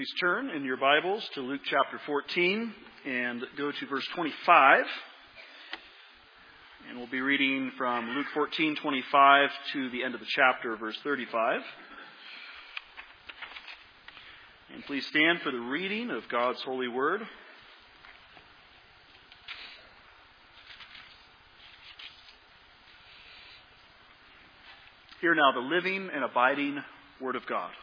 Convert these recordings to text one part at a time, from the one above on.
Please turn in your Bibles to Luke chapter 14 and go to verse 25. And we'll be reading from Luke 14:25 to the end of the chapter, verse 35. And please stand for the reading of God's holy word. Hear now the living and abiding word of God.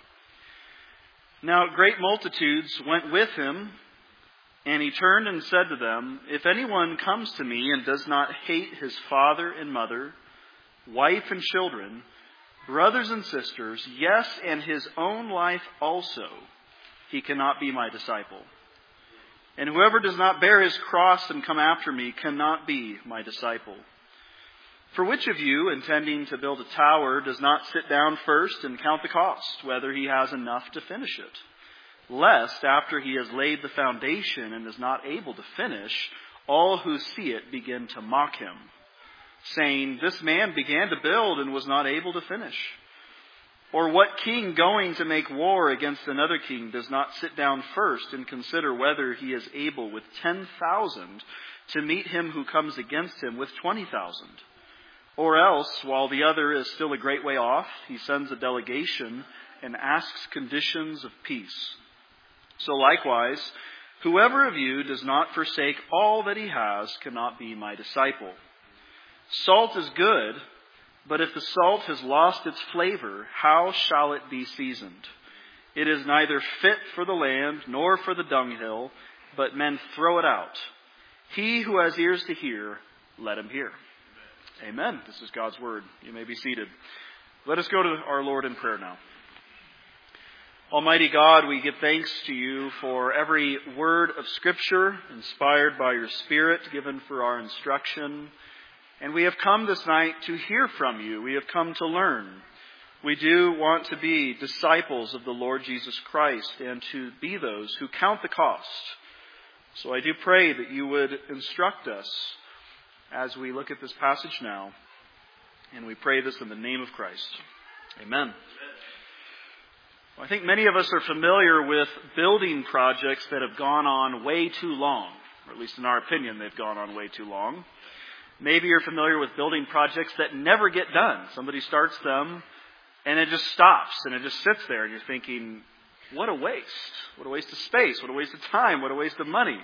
Now great multitudes went with him, and he turned and said to them, "If anyone comes to me and does not hate his father and mother, wife and children, brothers and sisters, yes, and his own life also, he cannot be my disciple. And whoever does not bear his cross and come after me cannot be my disciple. For which of you, intending to build a tower, does not sit down first and count the cost, whether he has enough to finish it? Lest, after he has laid the foundation and is not able to finish, all who see it begin to mock him, saying, 'This man began to build and was not able to finish.' Or what king going to make war against another king does not sit down first and consider whether he is able with 10,000 to meet him who comes against him with 20,000? Or else, while the other is still a great way off, he sends a delegation and asks conditions of peace. So likewise, whoever of you does not forsake all that he has cannot be my disciple. Salt is good, but if the salt has lost its flavor, how shall it be seasoned? It is neither fit for the land nor for the dunghill, but men throw it out. He who has ears to hear, let him hear." Amen. This is God's word. You may be seated. Let us go to our Lord in prayer now. Almighty God, we give thanks to you for every word of Scripture inspired by your Spirit, given for our instruction. And we have come this night to hear from you. We have come to learn. We do want to be disciples of the Lord Jesus Christ and to be those who count the cost. So I do pray that you would instruct us as we look at this passage now. And we pray this in the name of Christ. Amen. Well, I think many of us are familiar with building projects that have gone on way too long. Or at least in our opinion, they've gone on way too long. Maybe you're familiar with building projects that never get done. Somebody starts them and it just stops and it just sits there and you're thinking, what a waste. What a waste of space. What a waste of time. What a waste of money.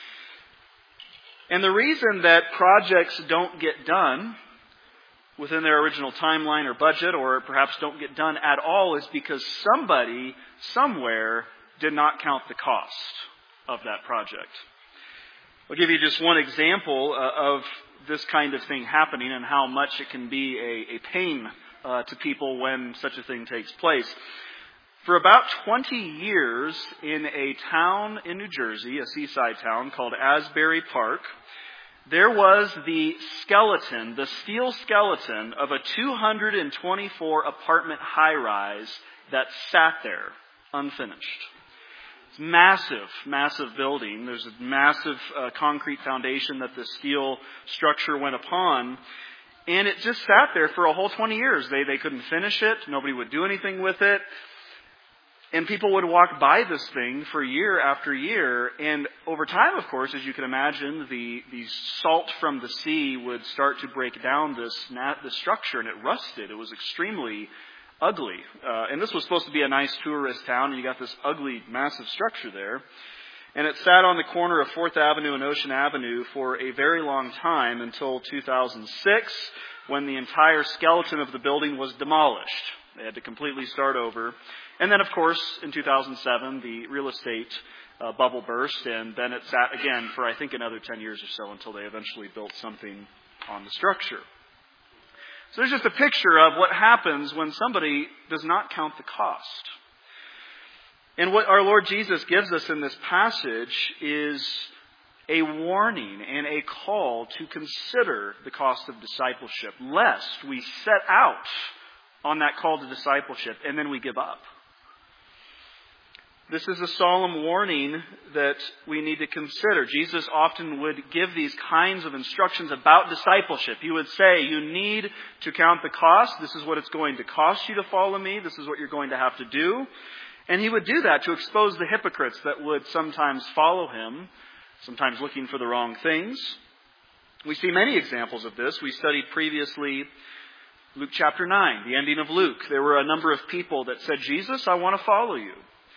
And the reason that projects don't get done within their original timeline or budget, or perhaps don't get done at all, is because somebody, somewhere, did not count the cost of that project. I'll give you just one example of this kind of thing happening and how much it can be a pain to people when such a thing takes place. For about 20 years in a town in New Jersey, a seaside town called Asbury Park, there was the skeleton, the steel skeleton of a 224 apartment high-rise that sat there unfinished. It's massive, massive building. There's a massive concrete foundation that the steel structure went upon. And it just sat there for a whole 20 years. They couldn't finish it. Nobody would do anything with it. And people would walk by this thing for year after year. And over time, of course, as you can imagine, the salt from the sea would start to break down this structure, and it rusted. It was extremely ugly. And this was supposed to be a nice tourist town, and you got this ugly, massive structure there. And it sat on the corner of 4th Avenue and Ocean Avenue for a very long time until 2006, when the entire skeleton of the building was demolished. They had to completely start over. And then, of course, in 2007, the real estate bubble burst, and then it sat again for, I think, another 10 years or so until they eventually built something on the structure. So there's just a picture of what happens when somebody does not count the cost. And what our Lord Jesus gives us in this passage is a warning and a call to consider the cost of discipleship, lest we set out on that call to discipleship and then we give up. This is a solemn warning that we need to consider. Jesus often would give these kinds of instructions about discipleship. He would say, you need to count the cost. This is what it's going to cost you to follow me. This is what you're going to have to do. And he would do that to expose the hypocrites that would sometimes follow him, sometimes looking for the wrong things. We see many examples of this. We studied previously Luke chapter 9, the ending of Luke. There were a number of people that said, Jesus, I want to follow you.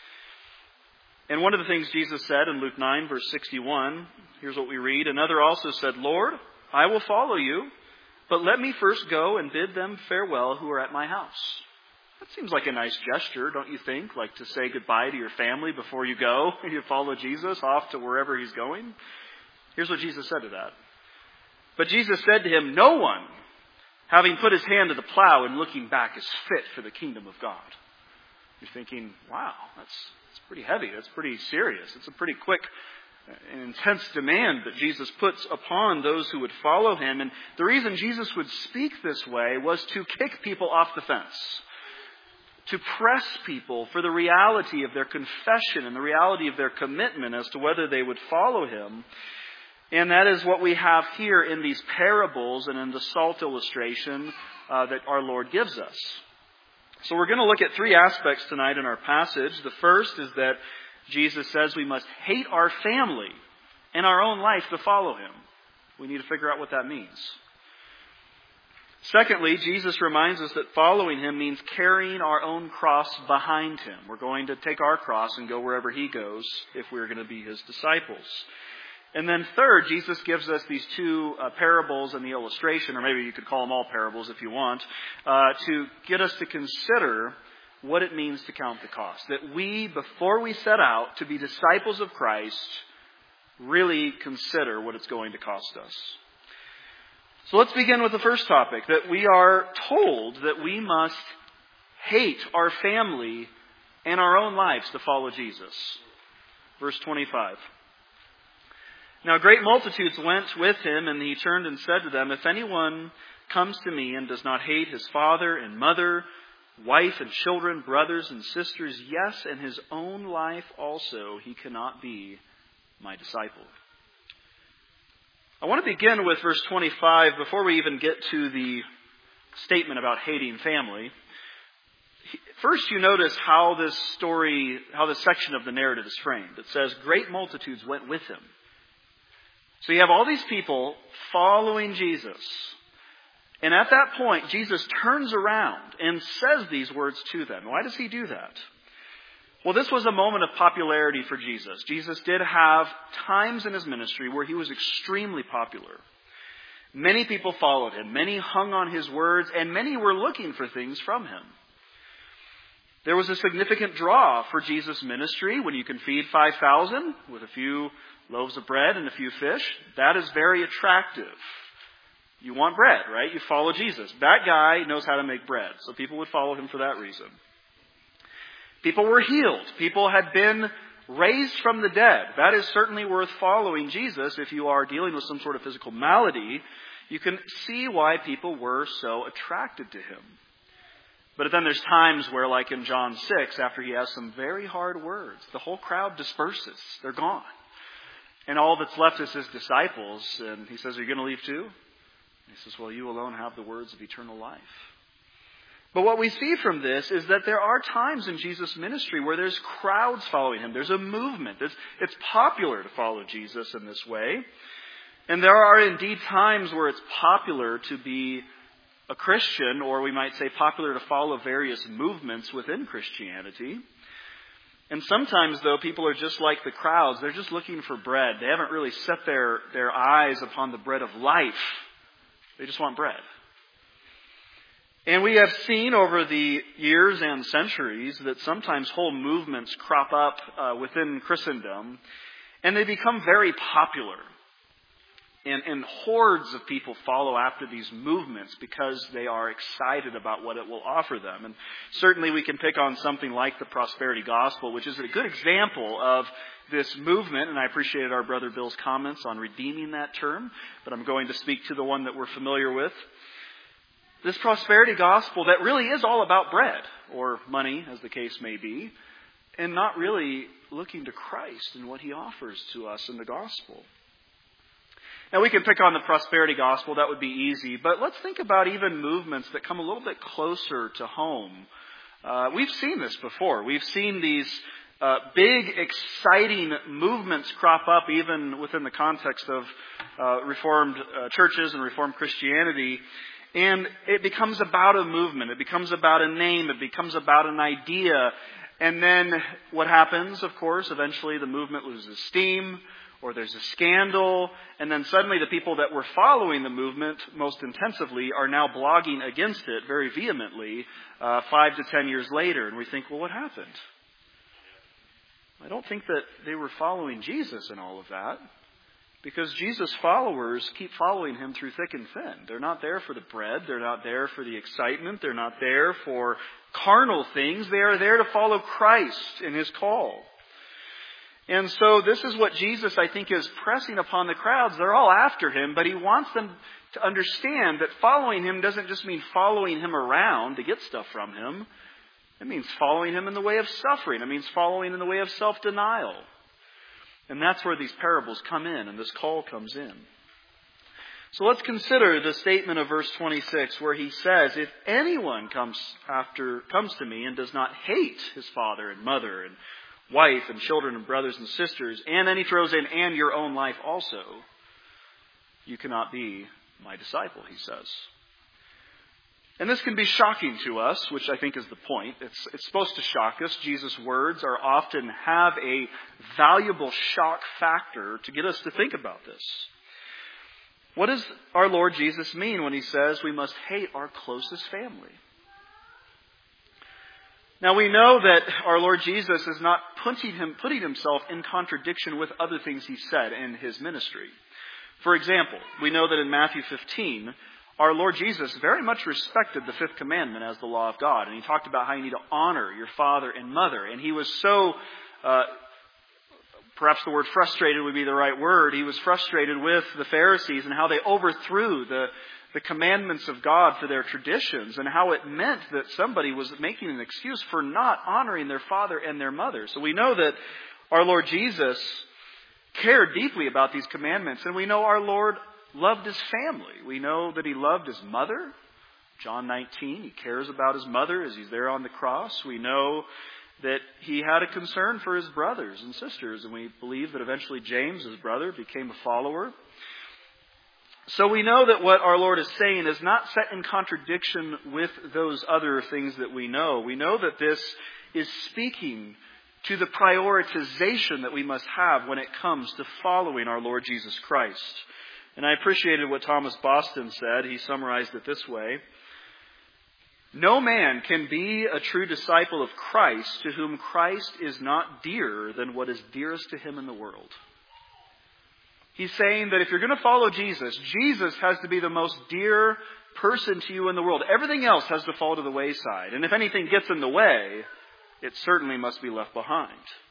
And one of the things Jesus said in Luke 9, verse 61, here's what we read. Another also said, Lord, I will follow you, but let me first go and bid them farewell who are at my house. That seems like a nice gesture, don't you think? Like to say goodbye to your family before you go. You follow Jesus off to wherever he's going. Here's what Jesus said to that. But Jesus said to him, no one, having put his hand to the plow and looking back, is fit for the kingdom of God. You're thinking, wow, that's pretty heavy. That's pretty serious. It's a pretty quick and intense demand that Jesus puts upon those who would follow him. And the reason Jesus would speak this way was to kick people off the fence, to press people for the reality of their confession and the reality of their commitment as to whether they would follow him. And that is what we have here in these parables and in the salt illustration that our Lord gives us. So we're going to look at three aspects tonight in our passage. The first is that Jesus says we must hate our family and our own life to follow him. We need to figure out what that means. Secondly, Jesus reminds us that following him means carrying our own cross behind him. We're going to take our cross and go wherever he goes if we're going to be his disciples. And then third, Jesus gives us these two parables in the illustration, or maybe you could call them all parables if you want, to get us to consider what it means to count the cost. That we, before we set out to be disciples of Christ, really consider what it's going to cost us. So let's begin with the first topic, that we are told that we must hate our family and our own lives to follow Jesus. Verse 25. Now great multitudes went with him, and he turned and said to them, if anyone comes to me and does not hate his father and mother, wife and children, brothers and sisters, yes, and his own life also, he cannot be my disciple. I want to begin with verse 25 before we even get to the statement about hating family. First, you notice how this section of the narrative is framed. It says, great multitudes went with him. So you have all these people following Jesus. And at that point, Jesus turns around and says these words to them. Why does he do that? Well, this was a moment of popularity for Jesus. Jesus did have times in his ministry where he was extremely popular. Many people followed him. Many hung on his words, and many were looking for things from him. There was a significant draw for Jesus' ministry when you can feed 5,000 with a few loaves of bread and a few fish. That is very attractive. You want bread, right? You follow Jesus. That guy knows how to make bread. So people would follow him for that reason. People were healed. People had been raised from the dead. That is certainly worth following Jesus. If you are dealing with some sort of physical malady, you can see why people were so attracted to him. But then there's times where, like in John 6, after he has some very hard words, the whole crowd disperses. They're gone. And all that's left is his disciples. And he says, are you going to leave too? And he says, well, you alone have the words of eternal life. But what we see from this is that there are times in Jesus' ministry where there's crowds following him. There's a movement. It's popular to follow Jesus in this way. And there are indeed times where it's popular to be a Christian, or we might say popular to follow various movements within Christianity. And sometimes, though, people are just like the crowds. They're just looking for bread. They haven't really set their eyes upon the bread of life. They just want bread. And we have seen over the years and centuries that sometimes whole movements crop up within Christendom, and they become very popular. And hordes of people follow after these movements because they are excited about what it will offer them. And certainly we can pick on something like the prosperity gospel, which is a good example of this movement. And I appreciated our brother Bill's comments on redeeming that term, but I'm going to speak to the one that we're familiar with. This prosperity gospel that really is all about bread, or money, as the case may be, and not really looking to Christ and what he offers to us in the gospel. Now, we can pick on the prosperity gospel. That would be easy. But let's think about even movements that come a little bit closer to home We've seen this before. We've seen these big, exciting movements crop up even within the context of Reformed churches and Reformed Christianity. And it becomes about a movement. It becomes about a name. It becomes about an idea. And then what happens, of course, eventually the movement loses steam, or there's a scandal, and then suddenly the people that were following the movement most intensively are now blogging against it very vehemently 5 to 10 years later. And we think, well, what happened? I don't think that they were following Jesus in all of that, because Jesus' followers keep following him through thick and thin. They're not there for the bread. They're not there for the excitement. They're not there for carnal things. They are there to follow Christ in his call. And so this is what Jesus, I think, is pressing upon the crowds. They're all after him, but he wants them to understand that following him doesn't just mean following him around to get stuff from him. It means following him in the way of suffering. It means following in the way of self-denial. And that's where these parables come in and this call comes in. So let's consider the statement of verse 26 where he says, if anyone comes to me and does not hate his father and mother and wife and children and brothers and sisters, and then he throws in, and your own life also, you cannot be my disciple, he says. And this can be shocking to us, which I think is the point. It's supposed to shock us. Jesus' words are often have a valuable shock factor to get us to think about this. What does our Lord Jesus mean when he says we must hate our closest family? Now we know that our Lord Jesus is not putting himself in contradiction with other things he said in his ministry. For example, we know that in Matthew 15, our Lord Jesus very much respected the fifth commandment as the law of God. And he talked about how you need to honor your father and mother. And he was so, perhaps the word frustrated would be the right word. He was frustrated with the Pharisees and how they overthrew the commandments of God for their traditions, and how it meant that somebody was making an excuse for not honoring their father and their mother. So we know that our Lord Jesus cared deeply about these commandments, and we know our Lord loved his family. We know that he loved his mother. John 19, he cares about his mother as he's there on the cross. We know that he had a concern for his brothers and sisters, and we believe that eventually James, his brother, became a follower. So we know that what our Lord is saying is not set in contradiction with those other things that we know. We know that this is speaking to the prioritization that we must have when it comes to following our Lord Jesus Christ. And I appreciated what Thomas Boston said. He summarized it this way. No man can be a true disciple of Christ to whom Christ is not dearer than what is dearest to him in the world. He's saying that if you're going to follow Jesus, Jesus has to be the most dear person to you in the world. Everything else has to fall to the wayside. And if anything gets in the way, it certainly must be left behind.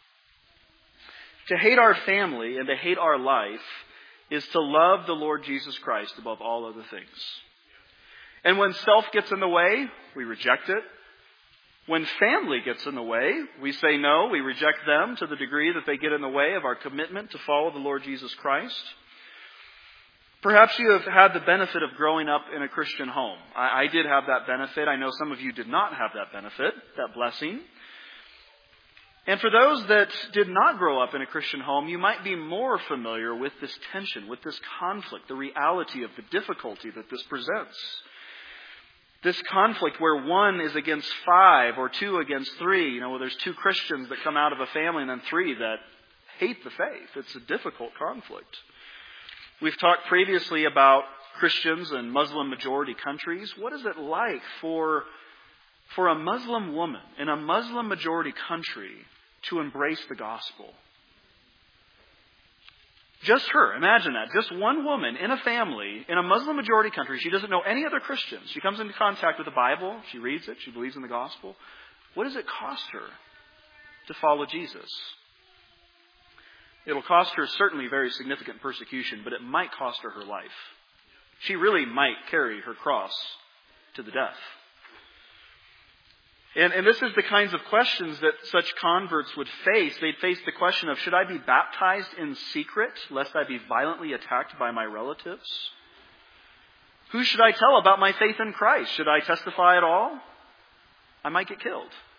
To hate our family and to hate our life is to love the Lord Jesus Christ above all other things. And when self gets in the way, we reject it. When family gets in the way, we say no. We reject them to the degree that they get in the way of our commitment to follow the Lord Jesus Christ. Perhaps you have had the benefit of growing up in a Christian home. I did have that benefit. I know some of you did not have that benefit, that blessing. And for those that did not grow up in a Christian home, you might be more familiar with this tension, with this conflict, the reality of the difficulty that this presents. This conflict where one is against 5 or 2 against 3. Where there's 2 Christians that come out of a family and then 3 that hate the faith. It's a difficult conflict. We've talked previously about Christians in Muslim majority countries. What is it like for a Muslim woman in a Muslim majority country to embrace the gospel? Just her. Imagine that. Just one woman in a family in a Muslim majority country. She doesn't know any other Christians. She comes into contact with the Bible. She reads it. She believes in the gospel. What does it cost her to follow Jesus? It'll cost her certainly very significant persecution, but it might cost her life. She really might carry her cross to the death. And this is the kinds of questions that such converts would face. They'd face the question of, should I be baptized in secret, lest I be violently attacked by my relatives? Who should I tell about my faith in Christ? Should I testify at all? I might get killed.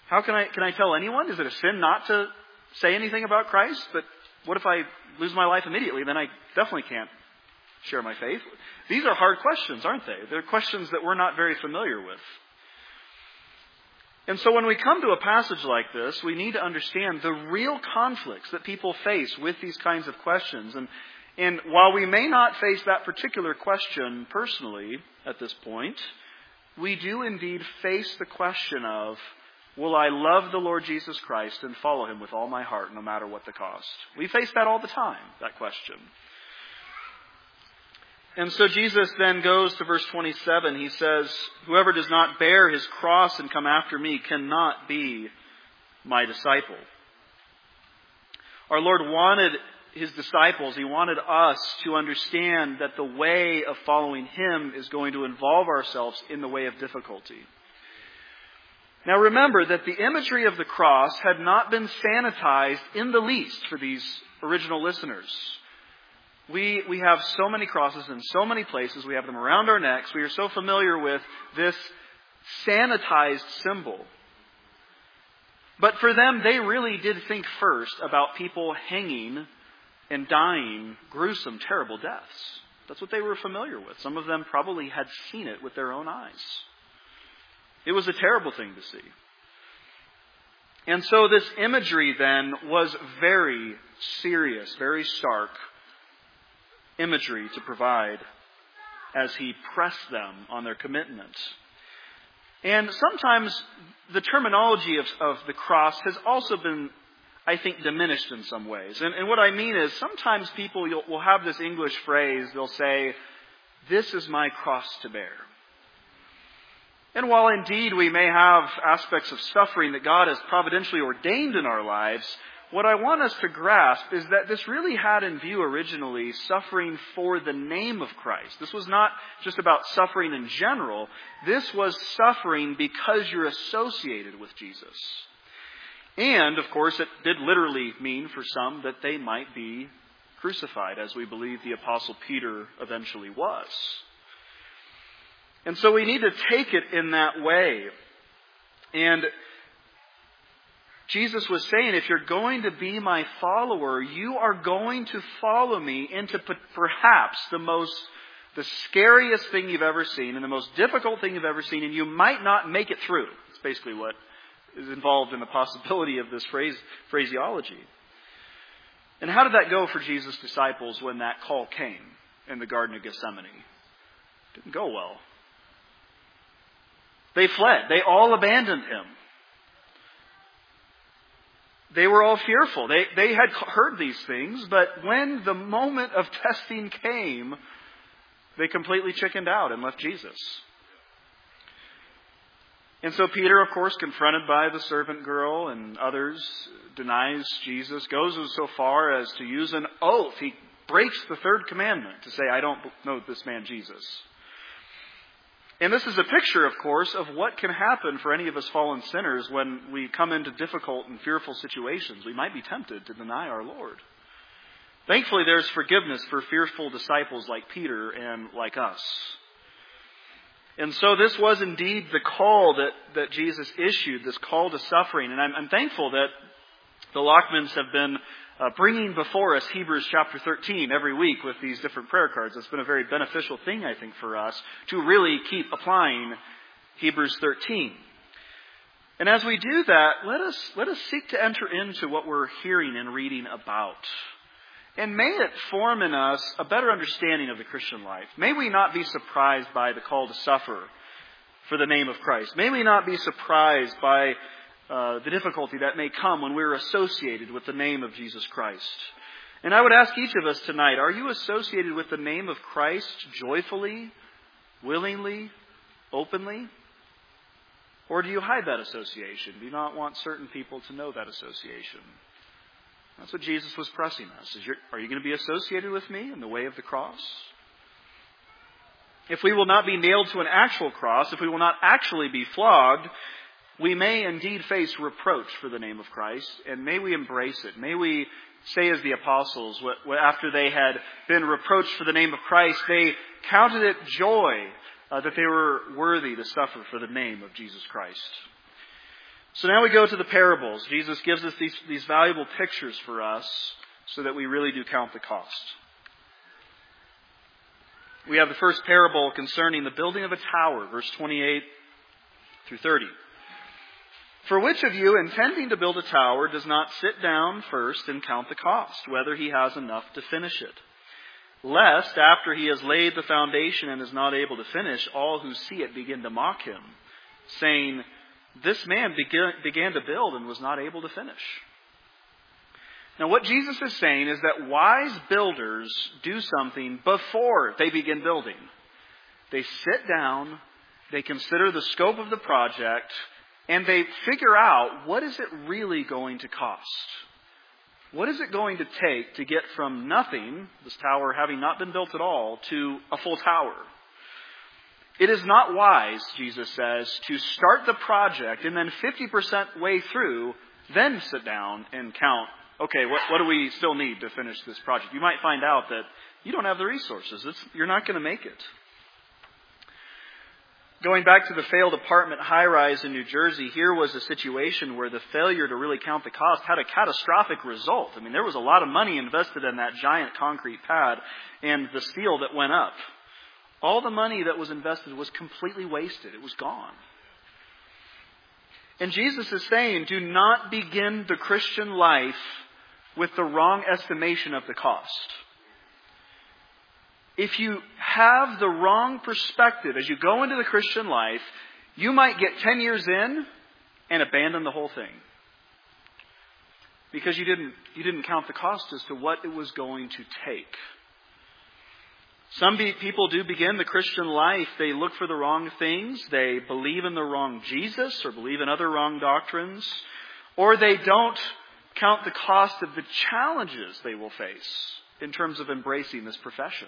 How can I tell anyone? Is it a sin not to say anything about Christ? But what if I lose my life immediately? Then I definitely can't share my faith. These are hard questions, aren't they? They're questions that we're not very familiar with. And so when we come to a passage like this, we need to understand the real conflicts that people face with these kinds of questions. And while we may not face that particular question personally at this point, we do indeed face the question of, will I love the Lord Jesus Christ and follow Him with all my heart, no matter what the cost? We face that all the time, that question. And so Jesus then goes to verse 27. He says, whoever does not bear his cross and come after me cannot be my disciple. Our Lord wanted His disciples, He wanted us to understand that the way of following Him is going to involve ourselves in the way of difficulty. Now remember that the imagery of the cross had not been sanitized in the least for these original listeners. We have so many crosses in so many places. We have them around our necks. We are so familiar with this sanitized symbol. But for them, they really did think first about people hanging and dying gruesome, terrible deaths. That's what they were familiar with. Some of them probably had seen it with their own eyes. It was a terrible thing to see. And so this imagery then was very serious, very stark imagery to provide as He pressed them on their commitment. And sometimes the terminology of the cross has also been, I think, diminished in some ways. And what I mean is sometimes people will have this English phrase, they'll say, this is my cross to bear. And while indeed we may have aspects of suffering that God has providentially ordained in our lives, what I want us to grasp is that this really had in view originally suffering for the name of Christ. This was not just about suffering in general. This was suffering because you're associated with Jesus. And, of course, it did literally mean for some that they might be crucified, as we believe the Apostle Peter eventually was. And so we need to take it in that way. And Jesus was saying, if you're going to be my follower, you are going to follow me into perhaps the scariest thing you've ever seen and the most difficult thing you've ever seen, and you might not make it through. It's basically what is involved in the possibility of this phraseology. And how did that go for Jesus' disciples when that call came in the Garden of Gethsemane? It didn't go well. They fled. They all abandoned Him. They were all fearful. They had heard these things, but when the moment of testing came, they completely chickened out and left Jesus. And so Peter, of course, confronted by the servant girl and others, denies Jesus, goes so far as to use an oath. He breaks the third commandment to say, I don't know this man Jesus. And this is a picture, of course, of what can happen for any of us fallen sinners when we come into difficult and fearful situations. We might be tempted to deny our Lord. Thankfully, there's forgiveness for fearful disciples like Peter and like us. And so this was indeed the call that Jesus issued, this call to suffering. And I'm thankful that the Lockmans have been bringing before us Hebrews chapter 13 every week with these different prayer cards. It's been a very beneficial thing, I think, for us to really keep applying Hebrews 13. And as we do that, let us seek to enter into what we're hearing and reading about. And may it form in us a better understanding of the Christian life. May we not be surprised by the call to suffer for the name of Christ. May we not be surprised by the difficulty that may come when we're associated with the name of Jesus Christ. And I would ask each of us tonight, are you associated with the name of Christ joyfully, willingly, openly? Or do you hide that association? Do you not want certain people to know that association? That's what Jesus was pressing us. Are you going to be associated with me in the way of the cross? If we will not be nailed to an actual cross, if we will not actually be flogged, we may indeed face reproach for the name of Christ, and may we embrace it. May we say as the apostles, after they had been reproached for the name of Christ, they counted it joy that they were worthy to suffer for the name of Jesus Christ. So now we go to the parables. Jesus gives us these valuable pictures for us so that we really do count the cost. We have the first parable concerning the building of a tower, verse 28 through 30. For which of you, intending to build a tower, does not sit down first and count the cost, whether he has enough to finish it? Lest, after he has laid the foundation and is not able to finish, all who see it begin to mock him, saying, this man began to build and was not able to finish. Now what Jesus is saying is that wise builders do something before they begin building. They sit down, they consider the scope of the project, and they figure out, what is it really going to cost? What is it going to take to get from nothing, this tower having not been built at all, to a full tower? It is not wise, Jesus says, to start the project and then 50% way through, then sit down and count, okay, what do we still need to finish this project? You might find out that you don't have the resources. You're not going to make it. Going back to the failed apartment high-rise in New Jersey, here was a situation where the failure to really count the cost had a catastrophic result. I mean, there was a lot of money invested in that giant concrete pad and the steel that went up. All the money that was invested was completely wasted. It was gone. And Jesus is saying, do not begin the Christian life with the wrong estimation of the cost. If you have the wrong perspective as you go into the Christian life, you might get 10 years in and abandon the whole thing. Because you didn't count the cost as to what it was going to take. Some people do begin the Christian life. They look for the wrong things. They believe in the wrong Jesus or believe in other wrong doctrines. Or they don't count the cost of the challenges they will face in terms of embracing this profession.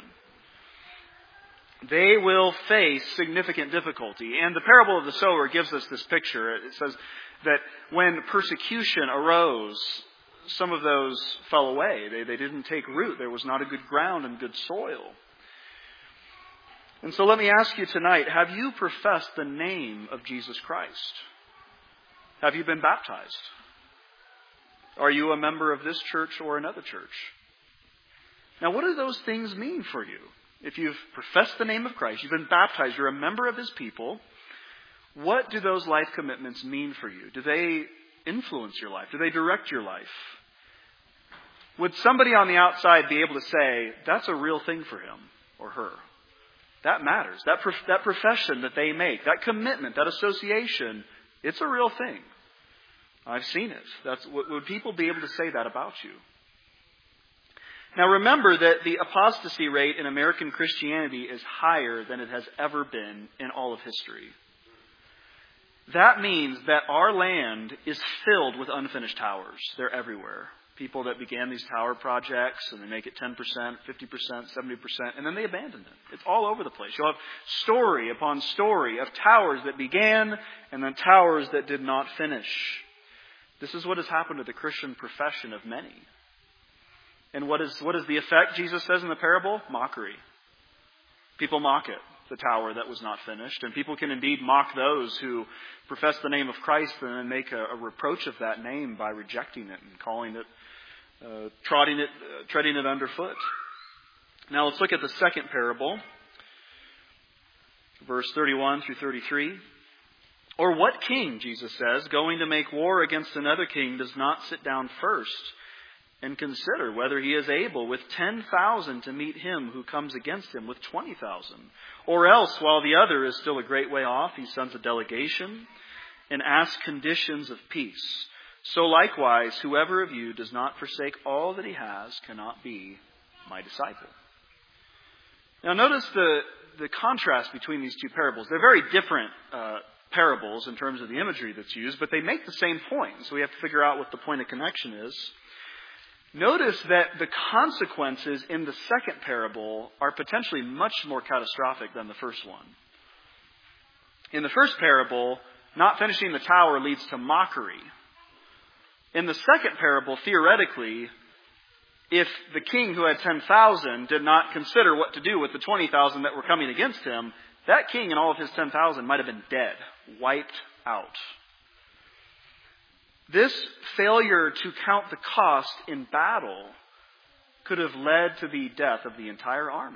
They will face significant difficulty. And the parable of the sower gives us this picture. It says that when persecution arose, some of those fell away. They didn't take root. There was not a good ground and good soil. And so let me ask you tonight, have you professed the name of Jesus Christ? Have you been baptized? Are you a member of this church or another church? Now, what do those things mean for you? If you've professed the name of Christ, you've been baptized, you're a member of His people, what do those life commitments mean for you? Do they influence your life? Do they direct your life? Would somebody on the outside be able to say, that's a real thing for him or her? That matters. That profession that they make, that commitment, that association, it's a real thing. I've seen it. Would people be able to say that about you? Now remember that the apostasy rate in American Christianity is higher than it has ever been in all of history. That means that our land is filled with unfinished towers. They're everywhere. People that began these tower projects and they make it 10%, 50%, 70%, and then they abandon it. It's all over the place. You'll have story upon story of towers that began and then towers that did not finish. This is what has happened to the Christian profession of many. And what is the effect, Jesus says in the parable? Mockery. People mock it, the tower that was not finished. And people can indeed mock those who profess the name of Christ and then make a reproach of that name by rejecting it and calling it, treading it underfoot. Now let's look at the second parable, verse 31 through 33. Or what king, Jesus says, going to make war against another king does not sit down first and consider whether he is able with 10,000 to meet him who comes against him with 20,000? Or else, while the other is still a great way off, he sends a delegation and asks conditions of peace. So likewise, whoever of you does not forsake all that he has cannot be my disciple. Now notice the contrast between these two parables. They're very different parables in terms of the imagery that's used, but they make the same point. So we have to figure out what the point of connection is. Notice that the consequences in the second parable are potentially much more catastrophic than the first one. In the first parable, not finishing the tower leads to mockery. In the second parable, theoretically, if the king who had 10,000 did not consider what to do with the 20,000 that were coming against him, that king and all of his 10,000 might have been dead, wiped out. This failure to count the cost in battle could have led to the death of the entire army.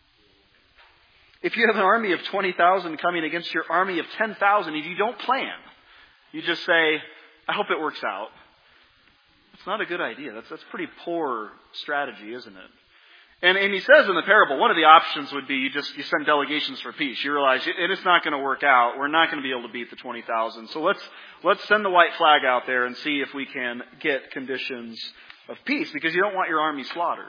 If you have an army of 20,000 coming against your army of 10,000 and you don't plan, you just say, I hope it works out. It's not a good idea. That's pretty poor strategy, isn't it? And he says in the parable, one of the options would be you send delegations for peace. You realize it's not going to work out. We're not going to be able to beat the 20,000. So let's send the white flag out there and see if we can get conditions of peace, because you don't want your army slaughtered.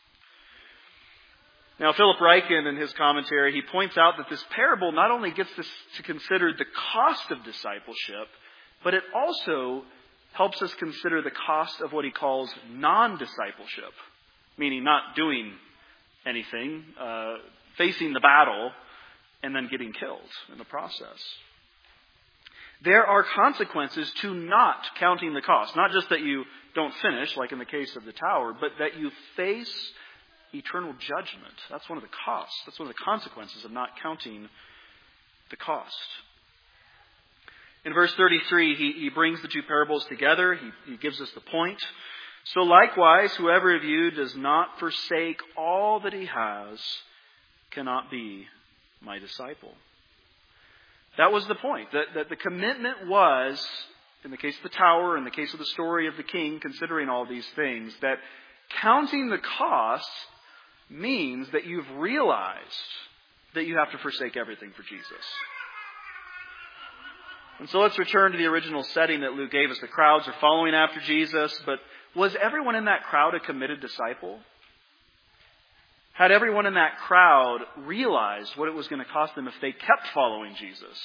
Now, Philip Ryken, in his commentary, he points out that this parable not only gets us to consider the cost of discipleship, but it also helps us consider the cost of what he calls non-discipleship, meaning not doing anything, facing the battle, and then getting killed in the process. There are consequences to not counting the cost. Not just that you don't finish, like in the case of the tower, but that you face eternal judgment. That's one of the costs. That's one of the consequences of not counting the cost. In verse 33, he brings the two parables together. He gives us the point. So likewise, whoever of you does not forsake all that he has cannot be my disciple. That was the point. That the commitment was, in the case of the tower, in the case of the story of the king, considering all these things, that counting the costs means that you've realized that you have to forsake everything for Jesus. And so let's return to the original setting that Luke gave us. The crowds are following after Jesus, but was everyone in that crowd a committed disciple? Had everyone in that crowd realized what it was going to cost them if they kept following Jesus?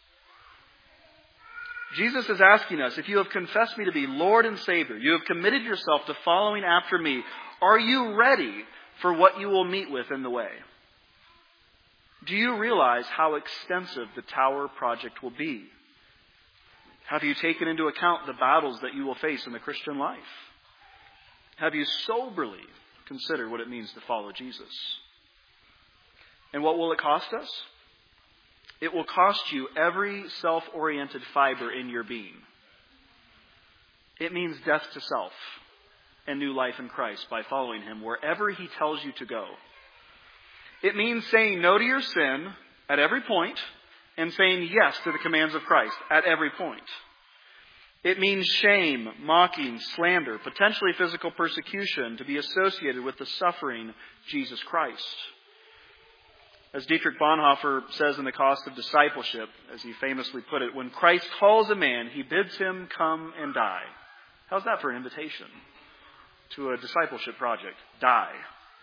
Jesus is asking us, if you have confessed me to be Lord and Savior, you have committed yourself to following after me, are you ready for what you will meet with in the way? Do you realize how extensive the tower project will be? Have you taken into account the battles that you will face in the Christian life? Have you soberly considered what it means to follow Jesus? And what will it cost us? It will cost you every self-oriented fiber in your being. It means death to self and new life in Christ by following Him wherever He tells you to go. It means saying no to your sin at every point and saying yes to the commands of Christ at every point. It means shame, mocking, slander, potentially physical persecution to be associated with the suffering Jesus Christ. As Dietrich Bonhoeffer says in The Cost of Discipleship, as he famously put it, when Christ calls a man, He bids him come and die. How's that for an invitation to a discipleship project? Die.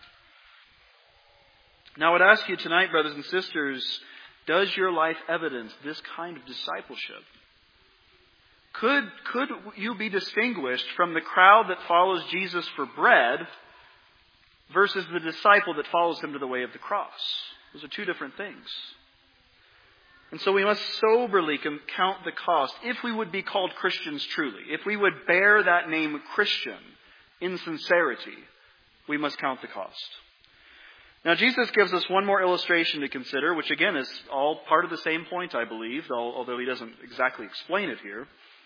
Now I would ask you tonight, brothers and sisters, does your life evidence this kind of discipleship? Could you be distinguished from the crowd that follows Jesus for bread versus the disciple that follows Him to the way of the cross? Those are two different things. And so we must soberly count the cost if we would be called Christians truly. If we would bear that name Christian in sincerity, we must count the cost. Now Jesus gives us one more illustration to consider, which again is all part of the same point, I believe, although He doesn't exactly explain it here.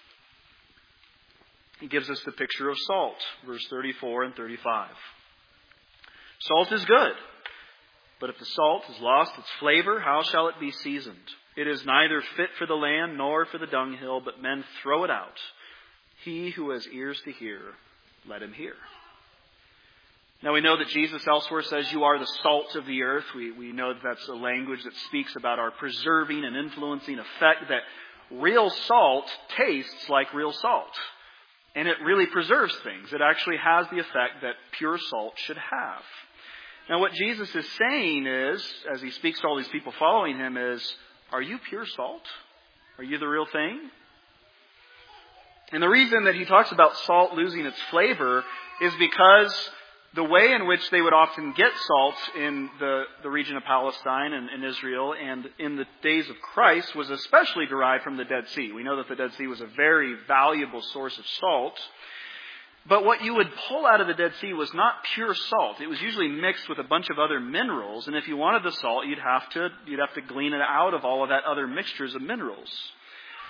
He gives us the picture of salt, verse 34 and 35. Salt is good, but if the salt has lost its flavor, how shall it be seasoned? It is neither fit for the land nor for the dunghill, but men throw it out. He who has ears to hear, let him hear. Now we know that Jesus elsewhere says you are the salt of the earth. We know that that's a language that speaks about our preserving and influencing effect, that real salt tastes like real salt. And it really preserves things. It actually has the effect that pure salt should have. Now what Jesus is saying is, as He speaks to all these people following Him, is, are you pure salt? Are you the real thing? And the reason that He talks about salt losing its flavor is because the way in which they would often get salt in the region of Palestine and in Israel and in the days of Christ was especially derived from the Dead Sea. We know that the Dead Sea was a very valuable source of salt. But what you would pull out of the Dead Sea was not pure salt. It was usually mixed with a bunch of other minerals. And if you wanted the salt, you'd have to glean it out of all of that other mixtures of minerals.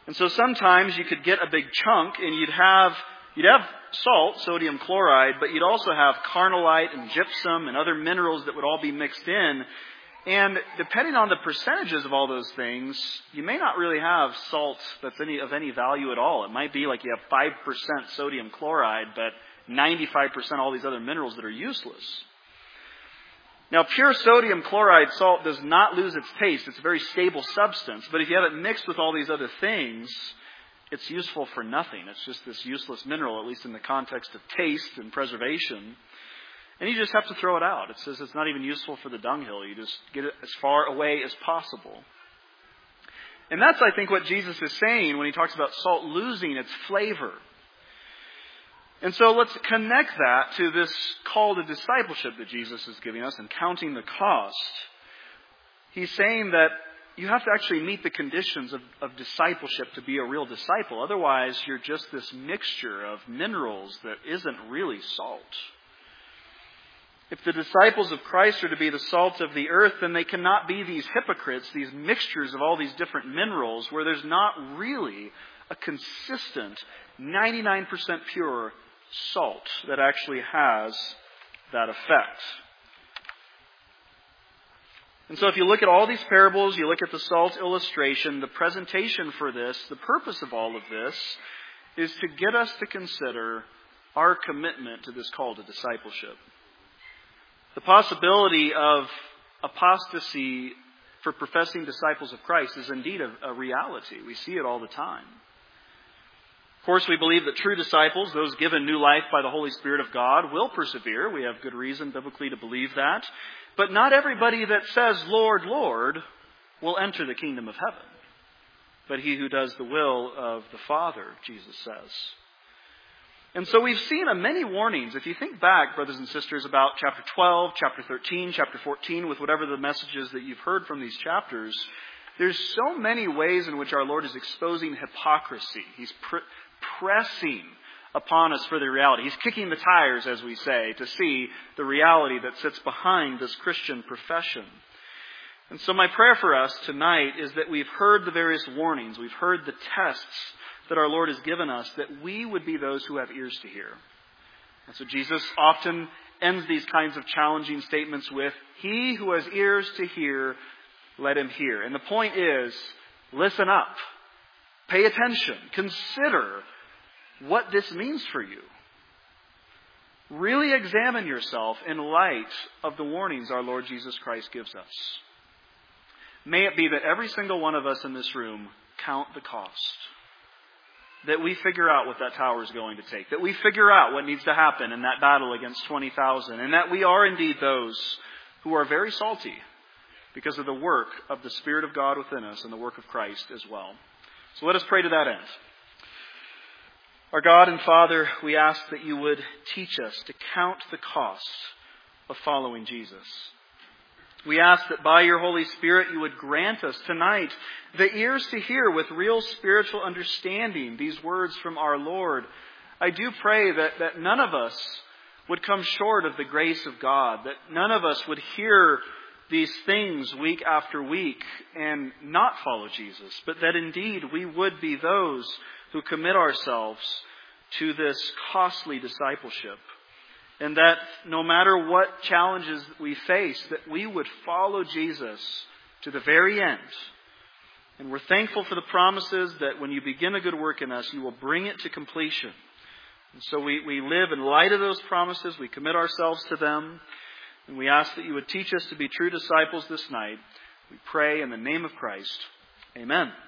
And so sometimes you could get a big chunk and you'd have salt, sodium chloride, but you'd also have carnallite and gypsum and other minerals that would all be mixed in. And depending on the percentages of all those things, you may not really have salt that's of any value at all. It might be like you have 5% sodium chloride, but 95% all these other minerals that are useless. Now, pure sodium chloride salt does not lose its taste. It's a very stable substance. But if you have it mixed with all these other things, it's useful for nothing. It's just this useless mineral, at least in the context of taste and preservation. And you just have to throw it out. It says it's not even useful for the dunghill. You just get it as far away as possible. And that's, I think, what Jesus is saying when he talks about salt losing its flavor. And so let's connect that to this call to discipleship that Jesus is giving us and counting the cost. He's saying that you have to actually meet the conditions of discipleship to be a real disciple. Otherwise, you're just this mixture of minerals that isn't really salt. If the disciples of Christ are to be the salt of the earth, then they cannot be these hypocrites, these mixtures of all these different minerals where there's not really a consistent 99% pure salt that actually has that effect. And so if you look at all these parables, you look at the salt illustration, the presentation for this, the purpose of all of this is to get us to consider our commitment to this call to discipleship. The possibility of apostasy for professing disciples of Christ is indeed a reality. We see it all the time. Of course, we believe that true disciples, those given new life by the Holy Spirit of God, will persevere. We have good reason biblically to believe that. But not everybody that says, Lord, Lord, will enter the kingdom of heaven. But he who does the will of the Father, Jesus says. And so we've seen many warnings. If you think back, brothers and sisters, about chapter 12, chapter 13, chapter 14, with whatever the messages that you've heard from these chapters, there's so many ways in which our Lord is exposing hypocrisy. He's pressing upon us for the reality. He's kicking the tires, as we say, to see the reality that sits behind this Christian profession. And so my prayer for us tonight is that we've heard the various warnings, we've heard the tests that our Lord has given us, that we would be those who have ears to hear. And so Jesus often ends these kinds of challenging statements with, he who has ears to hear, let him hear. And the point is, listen up. Pay attention. Consider what this means for you. Really examine yourself in light of the warnings our Lord Jesus Christ gives us. May it be that every single one of us in this room count the cost. That we figure out what that tower is going to take. That we figure out what needs to happen in that battle against 20,000. And that we are indeed those who are very salty because of the work of the Spirit of God within us and the work of Christ as well. So let us pray to that end. Our God and Father, we ask that you would teach us to count the cost of following Jesus. We ask that by your Holy Spirit you would grant us tonight the ears to hear with real spiritual understanding these words from our Lord. I do pray that none of us would come short of the grace of God, that none of us would hear these things week after week and not follow Jesus, but that indeed we would be those who commit ourselves to this costly discipleship. And that no matter what challenges we face, that we would follow Jesus to the very end. And we're thankful for the promises that when you begin a good work in us, you will bring it to completion. And so we live in light of those promises. We commit ourselves to them. And we ask that you would teach us to be true disciples this night. We pray in the name of Christ. Amen.